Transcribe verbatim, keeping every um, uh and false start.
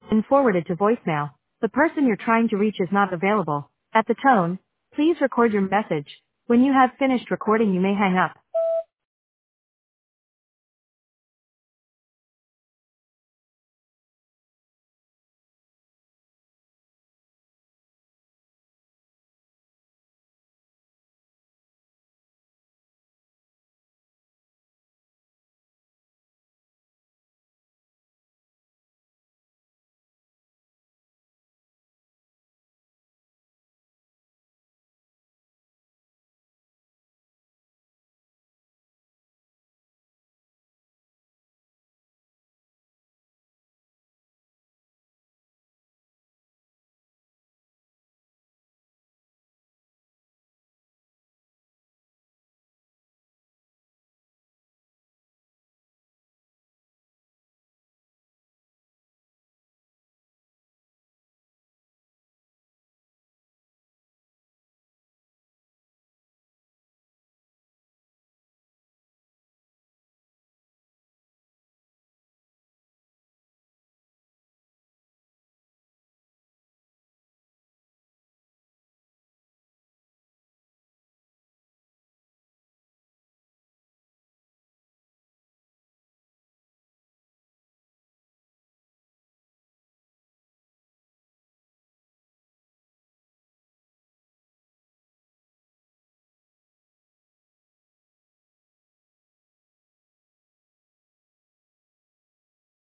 and forwarded to voicemail. The person you're trying to reach is not available. At the tone, please record your message. When you have finished recording, you may hang up.